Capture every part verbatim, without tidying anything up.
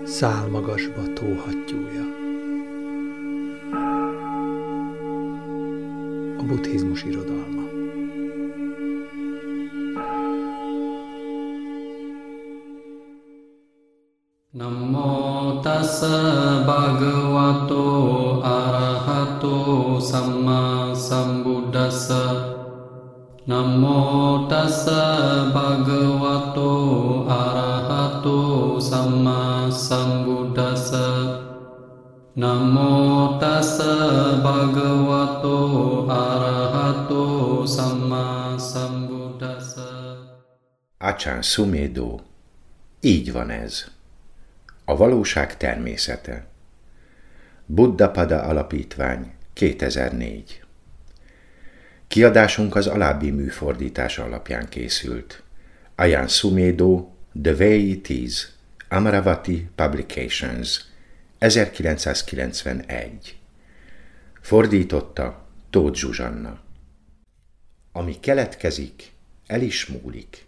Szálmagasba tóhattyúja. A buddhizmus irodalma. Namo tassa bhagavato arahato samma sambuddhassa. Namo tassa bhagavato arahato samma sambuddhassa. Namo tassa bhagavato arahato samma sambuddhassa. Achan Sumedho. Így van ez. A valóság természete. Buddhapada Alapítvány, kétezer-négy. Kiadásunk az alábbi műfordítás alapján készült. Achan Sumedho, The Way It Is, Amaravati Publications, ezerkilencszázkilencvenegy. Fordította Tóth Zsuzsanna. Ami keletkezik, el is múlik.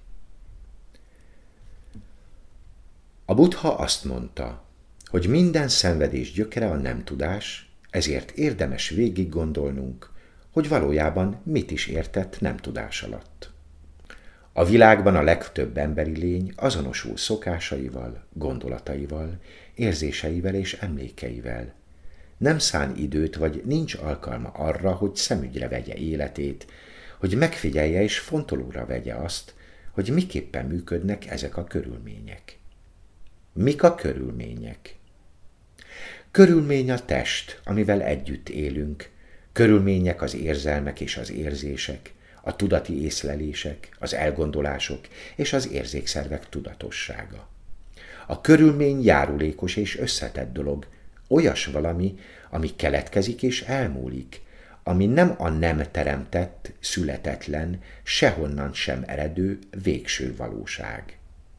A Buddha azt mondta, hogy minden szenvedés gyökere a nem tudás, ezért érdemes végig gondolnunk, hogy valójában mit is értett nem tudás alatt. A világban a legtöbb emberi lény azonosul szokásaival, gondolataival, érzéseivel és emlékeivel. Nem szán időt vagy nincs alkalma arra, hogy szemügyre vegye életét, hogy megfigyelje és fontolóra vegye azt, hogy miképpen működnek ezek a körülmények. Mik a körülmények? Körülmény a test, amivel együtt élünk, körülmények az érzelmek és az érzések, a tudati észlelések, az elgondolások és az érzékszervek tudatossága. A körülmény járulékos és összetett dolog, olyas valami, ami keletkezik és elmúlik, ami nem a nem teremtett, születetlen, sehonnan sem eredő végső valóság.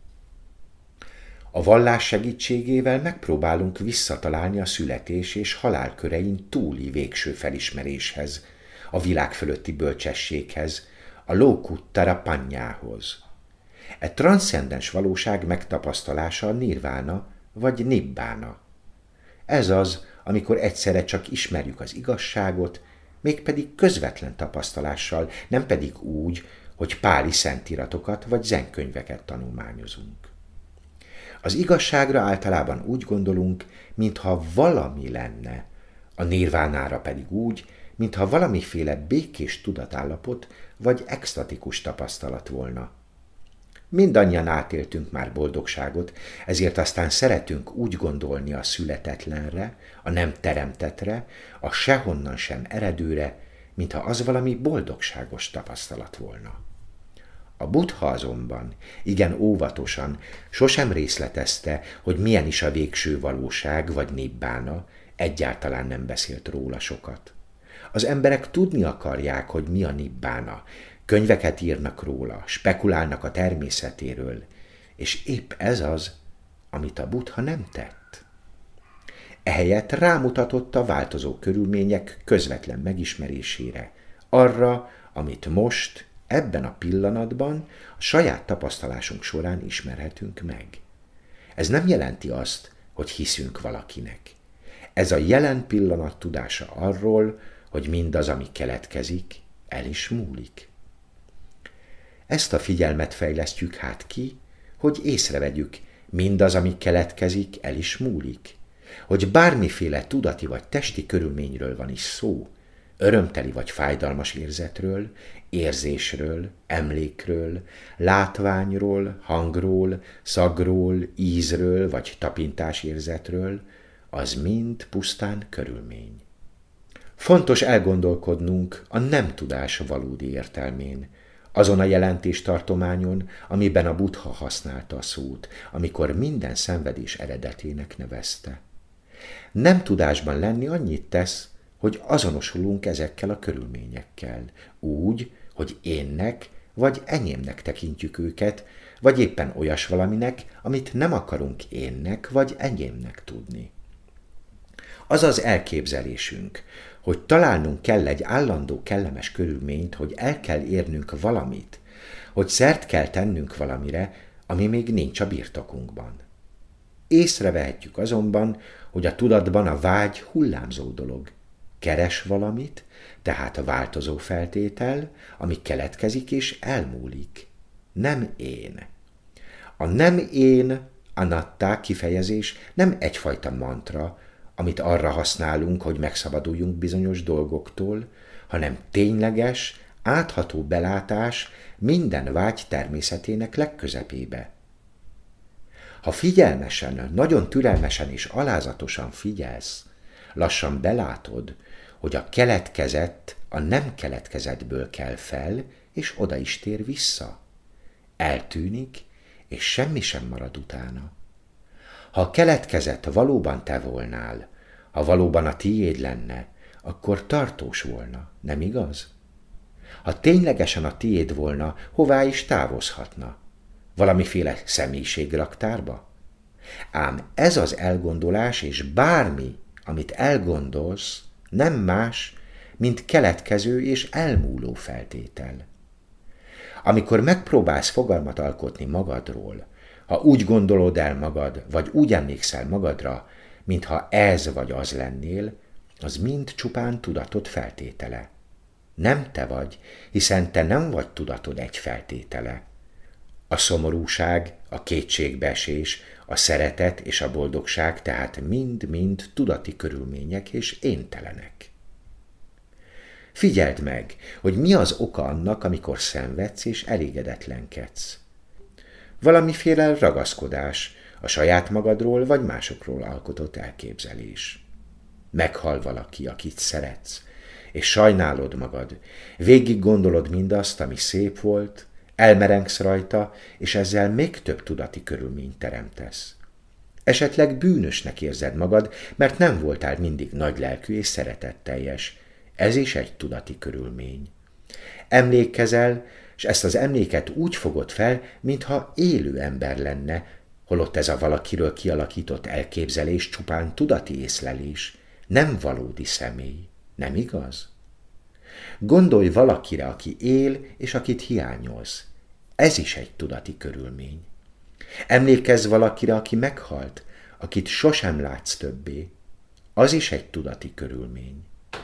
A vallás segítségével megpróbálunk visszatalálni a születés és halál körein túli végső felismeréshez, a világ fölötti bölcsességhez, a Lokuttara Pannyához. E transzcendens valóság megtapasztalása a nirvána vagy nibbána. Ez az, amikor egyszerre csak ismerjük az igazságot, mégpedig közvetlen tapasztalással, nem pedig úgy, hogy páli szentiratokat vagy zenkönyveket tanulmányozunk. Az igazságra általában úgy gondolunk, mintha valami lenne, a nirvánára pedig úgy, mintha valamiféle békés tudatállapot vagy extatikus tapasztalat volna. Mindannyian átéltünk már boldogságot, ezért aztán szeretünk úgy gondolni a születetlenre, a nem teremtetre, a sehonnan sem eredőre, mintha az valami boldogságos tapasztalat volna. A Buddha azonban igen óvatosan sosem részletezte, hogy milyen is a végső valóság vagy nibbána, egyáltalán nem beszélt róla sokat. Az emberek tudni akarják, hogy mi a nibbána, könyveket írnak róla, spekulálnak a természetéről, és épp ez az, amit a Buddha nem tett. Ehelyett rámutatott a változó körülmények közvetlen megismerésére, arra, amit most, ebben a pillanatban a saját tapasztalásunk során ismerhetünk meg. Ez nem jelenti azt, hogy hiszünk valakinek. Ez a jelen pillanat tudása arról, hogy mindaz, ami keletkezik, el is múlik. Ezt a figyelmet fejlesztjük hát ki, hogy észrevegyük, mindaz, ami keletkezik, el is múlik. Hogy bármiféle tudati vagy testi körülményről van is szó, örömteli vagy fájdalmas érzetről, érzésről, emlékről, látványról, hangról, szagról, ízről vagy tapintásérzetről, az mind pusztán körülmény. Fontos elgondolkodnunk a nem tudás valódi értelmén, azon a jelentéstartományon, amiben a Buddha használta a szót, amikor minden szenvedés eredetének nevezte. Nem tudásban lenni annyit tesz, hogy azonosulunk ezekkel a körülményekkel, úgy, hogy énnek vagy enyémnek tekintjük őket, vagy éppen olyas valaminek, amit nem akarunk énnek vagy enyémnek tudni. Az az elképzelésünk, hogy találnunk kell egy állandó kellemes körülményt, hogy el kell érnünk valamit, hogy szert kell tennünk valamire, ami még nincs a birtokunkban. Észrevehetjük azonban, hogy a tudatban a vágy hullámzó dolog. Keres valamit, tehát a változó feltétel, ami keletkezik és elmúlik. Nem én. A nem én, anatta kifejezés nem egyfajta mantra, amit arra használunk, hogy megszabaduljunk bizonyos dolgoktól, hanem tényleges, átható belátás minden vágy természetének legközepébe. Ha figyelmesen, nagyon türelmesen és alázatosan figyelsz, lassan belátod, hogy a keletkezett a nem keletkezettből kell fel, és oda is tér vissza. Eltűnik, és semmi sem marad utána. Ha a keletkezett valóban te volnál, ha valóban a tiéd lenne, akkor tartós volna, nem igaz? Ha ténylegesen a tiéd volna, hová is távozhatna? Valamiféle személyiségraktárba? Ám ez az elgondolás, és bármi, amit elgondolsz, nem más, mint keletkező és elmúló feltétel. Amikor megpróbálsz fogalmat alkotni magadról, ha úgy gondolod el magad, vagy úgy emlékszel magadra, mintha ez vagy az lennél, az mind csupán tudatod feltétele. Nem te vagy, hiszen te nem vagy tudatod egy feltétele. A szomorúság, a kétségbeesés, a szeretet és a boldogság tehát mind-mind tudati körülmények és éntelenek. Figyeld meg, hogy mi az oka annak, amikor szenvedsz és elégedetlenkedsz. Valamiféle ragaszkodás, a saját magadról vagy másokról alkotott elképzelés. Meghal valaki, akit szeretsz, és sajnálod magad, végig gondolod mindazt, ami szép volt, elmerengsz rajta, és ezzel még több tudati körülményt teremtesz. Esetleg bűnösnek érzed magad, mert nem voltál mindig nagylelkű és szeretetteljes. Ez is egy tudati körülmény. Emlékkezel, és ezt az emléket úgy fogod fel, mintha élő ember lenne, holott ez a valakiről kialakított elképzelés csupán tudati észlelés, nem valódi személy, nem igaz? Gondolj valakire, aki él, és akit hiányolsz. Ez is egy tudati körülmény. Emlékezz valakire, aki meghalt, akit sosem látsz többé. Az is egy tudati körülmény.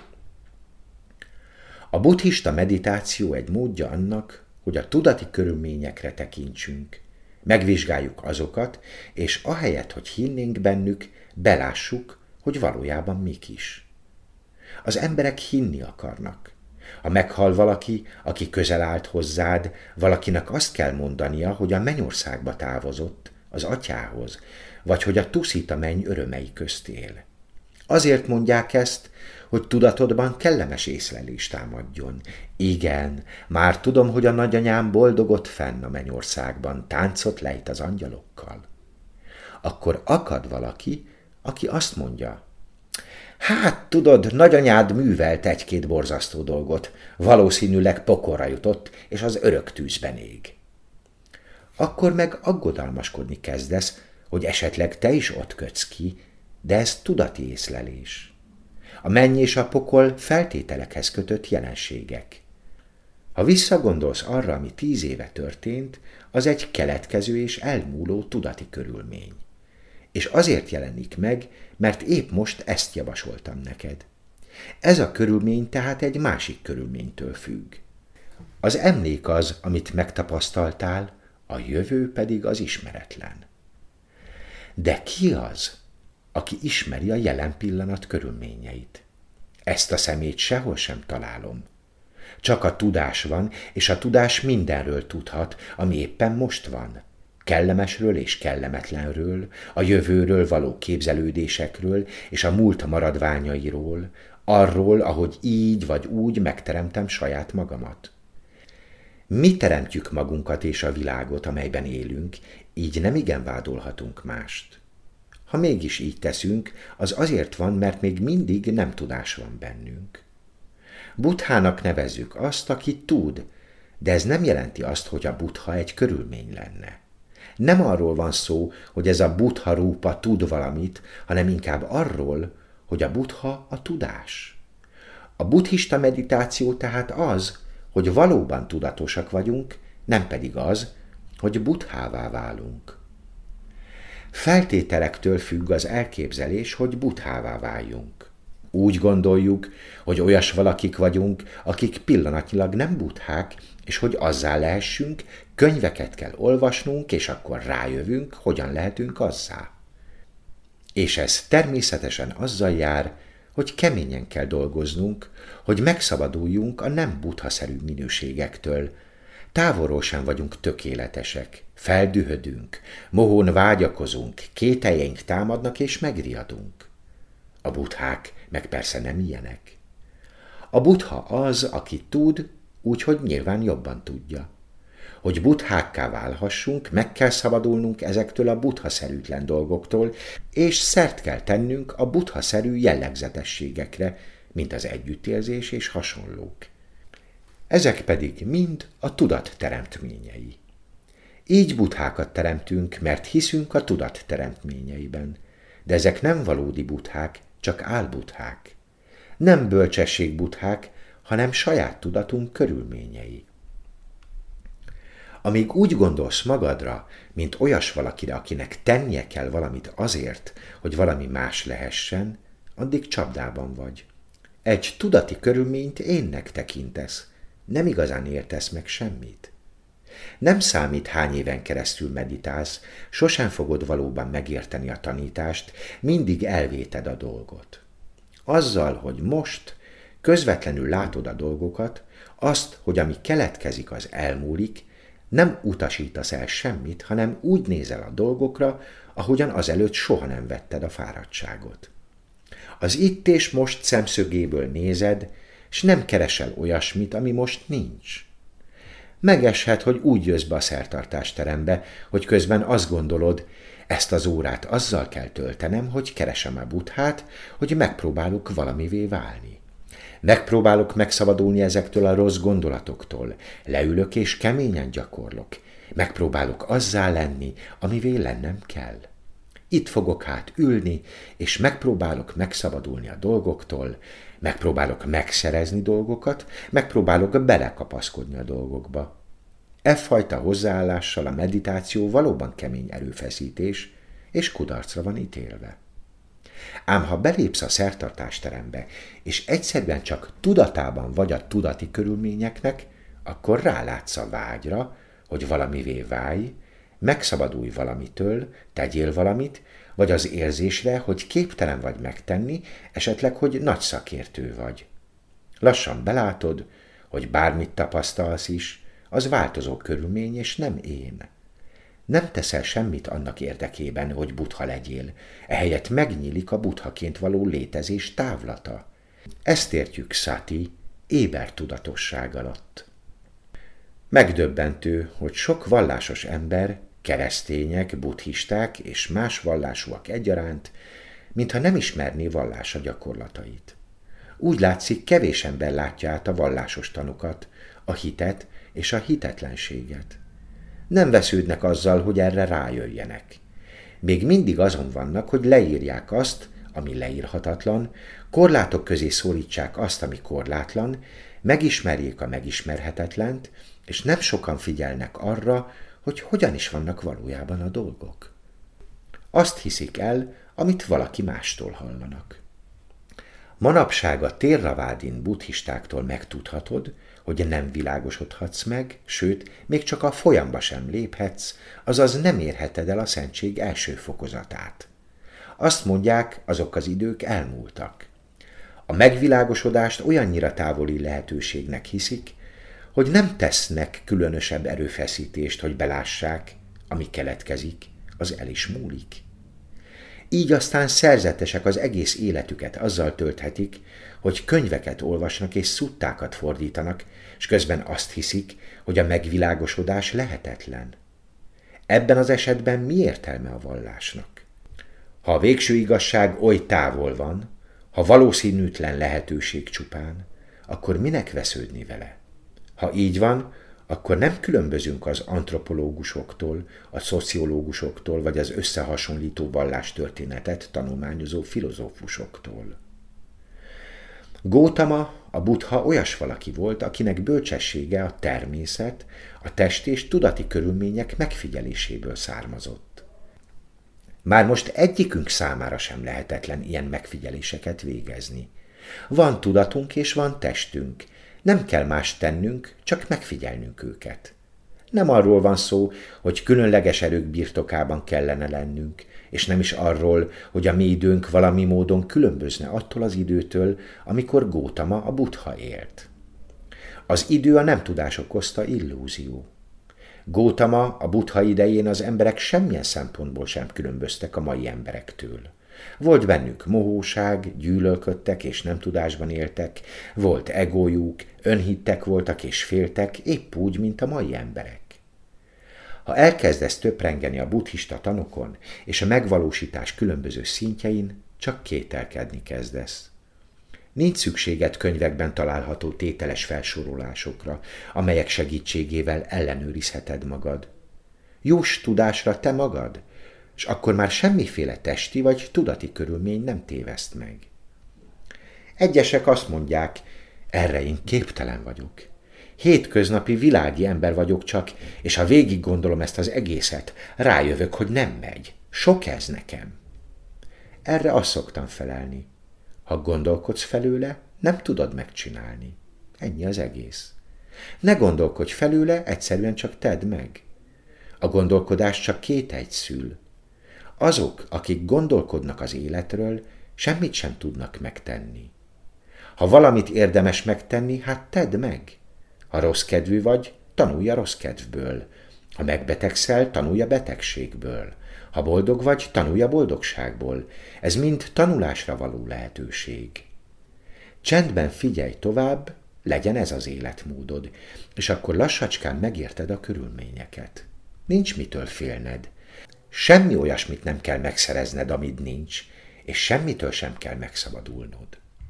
A buddhista meditáció egy módja annak, hogy a tudati körülményekre tekintsünk. Megvizsgáljuk azokat, és ahelyett, hogy hinnénk bennük, belássuk, hogy valójában mik is. Az emberek hinni akarnak. Ha meghal valaki, aki közel állt hozzád, valakinek azt kell mondania, hogy a mennyországba távozott, az atyához, vagy hogy a tuszita menny örömei közt él. Azért mondják ezt, hogy tudatodban kellemes észlelés támadjon. Igen, már tudom, hogy a nagyanyám boldogott fenn a mennyországban, táncot lejt az angyalokkal. Akkor akad valaki, aki azt mondja, hát tudod, nagyanyád művelt egy-két borzasztó dolgot, valószínűleg pokolra jutott, és az örök tűzben ég. Akkor meg aggodalmaskodni kezdesz, hogy esetleg te is ott kötsz ki, de ez tudati észlelés. A menny és a pokol feltételekhez kötött jelenségek. Ha visszagondolsz arra, ami tíz éve történt, az egy keletkező és elmúló tudati körülmény. És azért jelenik meg, mert épp most ezt javasoltam neked. Ez a körülmény tehát egy másik körülménytől függ. Az emlék az, amit megtapasztaltál, a jövő pedig az ismeretlen. De ki az, aki ismeri a jelen pillanat körülményeit? Ezt a szemét sehol sem találom. Csak a tudás van, és a tudás mindenről tudhat, ami éppen most van. Kellemesről és kellemetlenről, a jövőről való képzelődésekről és a múlt maradványairól, arról, ahogy így vagy úgy megteremtem saját magamat. Mi teremtjük magunkat és a világot, amelyben élünk, így nem igen vádolhatunk mást. Ha mégis így teszünk, az azért van, mert még mindig nem tudás van bennünk. Buddhának nevezzük azt, aki tud, de ez nem jelenti azt, hogy a Buddha egy körülmény lenne. Nem arról van szó, hogy ez a Buddha rúpa tud valamit, hanem inkább arról, hogy a Buddha a tudás. A buddhista meditáció tehát az, hogy valóban tudatosak vagyunk, nem pedig az, hogy buddhává válunk. Feltételektől függ az elképzelés, hogy buddhává váljunk. Úgy gondoljuk, hogy olyas valakik vagyunk, akik pillanatnyilag nem buddhák, és hogy azzá lehessünk, könyveket kell olvasnunk, és akkor rájövünk, hogyan lehetünk azzá. És ez természetesen azzal jár, hogy keményen kell dolgoznunk, hogy megszabaduljunk a nem buddhaszerű minőségektől. Távolról sem vagyunk tökéletesek, feldühödünk, mohón vágyakozunk, kételjeink támadnak és megriadunk. A buddhák meg persze nem ilyenek. A buddha az, aki tud, úgyhogy nyilván jobban tudja. Hogy buddhákká válhassunk, meg kell szabadulnunk ezektől a buddhaszerűtlen dolgoktól, és szert kell tennünk a buddhaszerű jellegzetességekre, mint az együttérzés és hasonlók. Ezek pedig mind a tudat teremtményei. Így buddhákat teremtünk, mert hiszünk a tudat teremtményeiben. De ezek nem valódi buddhák, csak álbuddhák. Nem bölcsesség buddhák, hanem saját tudatunk körülményei. Amíg úgy gondolsz magadra, mint olyas valakire, akinek tennie kell valamit azért, hogy valami más lehessen, addig csapdában vagy. Egy tudati körülményt énnek tekintesz, nem igazán értesz meg semmit. Nem számít, hány éven keresztül meditálsz, sosem fogod valóban megérteni a tanítást, mindig elvéted a dolgot. Azzal, hogy most közvetlenül látod a dolgokat, azt, hogy ami keletkezik, az elmúlik, nem utasítasz el semmit, hanem úgy nézel a dolgokra, ahogyan azelőtt soha nem vetted a fáradtságot. Az itt és most szemszögéből nézed, s nem keresel olyasmit, ami most nincs. Megeshet, hogy úgy jössz be a szertartásterembe, hogy közben azt gondolod, ezt az órát azzal kell töltenem, hogy keresem a buddhát, hogy megpróbálok valamivé válni. Megpróbálok megszabadulni ezektől a rossz gondolatoktól, leülök és keményen gyakorlok. Megpróbálok azzá lenni, amivé lennem kell. Itt fogok hát ülni, és megpróbálok megszabadulni a dolgoktól, megpróbálok megszerezni dolgokat, megpróbálok belekapaszkodni a dolgokba. E fajta hozzáállással a meditáció valóban kemény erőfeszítés, és kudarcra van ítélve. Ám ha belépsz a szertartásterembe, és egyszerűen csak tudatában vagy a tudati körülményeknek, akkor rálátsz a vágyra, hogy valamivé válj, megszabadulj valamitől, tegyél valamit, vagy az érzésre, hogy képtelen vagy megtenni, esetleg, hogy nagy szakértő vagy. Lassan belátod, hogy bármit tapasztalsz is, az változó körülmény és nem én. Nem teszel semmit annak érdekében, hogy buddha legyél, ehelyett megnyílik a buddhaként való létezés távlata. Ezt értjük sati, éber tudatosság alatt. Megdöbbentő, hogy sok vallásos ember, keresztények, buddhisták és más vallásúak egyaránt, mintha nem ismerné vallása gyakorlatait. Úgy látszik, kevés ember látja át a vallásos tanukat, a hitet és a hitetlenséget. Nem vesződnek azzal, hogy erre rájöjjenek. Még mindig azon vannak, hogy leírják azt, ami leírhatatlan, korlátok közé szorítsák azt, ami korlátlan, megismerjék a megismerhetetlent, és nem sokan figyelnek arra, hogy hogyan is vannak valójában a dolgok. Azt hiszik el, amit valaki mástól hallanak. Manapság a Théravádin buddhistáktól megtudhatod, hogy nem világosodhatsz meg, sőt, még csak a folyamba sem léphetsz, azaz nem érheted el a szentség első fokozatát. Azt mondják, azok az idők elmúltak. A megvilágosodást olyannyira távoli lehetőségnek hiszik, hogy nem tesznek különösebb erőfeszítést, hogy belássák, ami keletkezik, az el is múlik. Így aztán szerzetesek az egész életüket azzal tölthetik, hogy könyveket olvasnak és szuttákat fordítanak, és közben azt hiszik, hogy a megvilágosodás lehetetlen. Ebben az esetben mi értelme a vallásnak? Ha a végső igazság oly távol van, ha valószínűtlen lehetőség csupán, akkor minek vesződni vele? Ha így van, akkor nem különbözünk az antropológusoktól, a szociológusoktól, vagy az összehasonlító vallástörténetet tanulmányozó filozófusoktól. Gautama, a buddha olyas valaki volt, akinek bölcsessége a természet, a test és tudati körülmények megfigyeléséből származott. Már most egyikünk számára sem lehetetlen ilyen megfigyeléseket végezni. Van tudatunk és van testünk. Nem kell más tennünk, csak megfigyelnünk őket. Nem arról van szó, hogy különleges erők birtokában kellene lennünk, és nem is arról, hogy a mi időnk valami módon különbözne attól az időtől, amikor Gótama a Buddha élt. Az idő a nem tudás okozta illúzió. Gótama a Buddha idején az emberek semmilyen szempontból sem különböztek a mai emberektől. Volt bennük mohóság, gyűlölködtek és nem tudásban éltek, volt egójuk, önhittek voltak és féltek, épp úgy, mint a mai emberek. Ha elkezdesz töprengeni a buddhista tanokon és a megvalósítás különböző szintjein, csak kételkedni kezdesz. Nincs szükséged könyvekben található tételes felsorolásokra, amelyek segítségével ellenőrizheted magad. Juss tudásra te magad, és akkor már semmiféle testi vagy tudati körülmény nem téveszt meg. Egyesek azt mondják, erre én képtelen vagyok. Hétköznapi világi ember vagyok csak, és ha végig gondolom ezt az egészet, rájövök, hogy nem megy. Sok ez nekem. Erre azt szoktam felelni. Ha gondolkodsz felőle, nem tudod megcsinálni. Ennyi az egész. Ne gondolkodj felőle, egyszerűen csak tedd meg. A gondolkodás csak két egy szül. Azok, akik gondolkodnak az életről, semmit sem tudnak megtenni. Ha valamit érdemes megtenni, hát tedd meg. Ha rossz kedvű vagy, tanulj a rossz kedvből. Ha megbetegszel, tanulj a betegségből. Ha boldog vagy, tanulj a boldogságból. Ez mind tanulásra való lehetőség. Csendben figyelj tovább, legyen ez az életmódod, és akkor lassacskán megérted a körülményeket. Nincs mitől félned. Semmi olyasmit nem kell megszerezned, amit nincs, és semmitől sem kell megszabadulnod.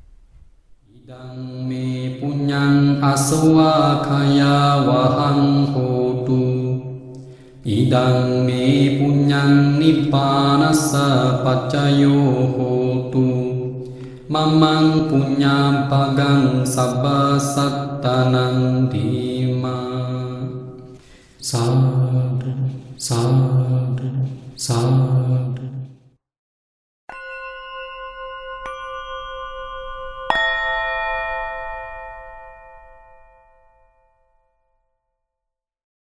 Idang me punyang aswa kaya vahang hotu. Idang me punyang nippanassa paccayo hotu. Mamang punyam pagang sabba sattanang dima. Sadhu, sadhu, sadhu.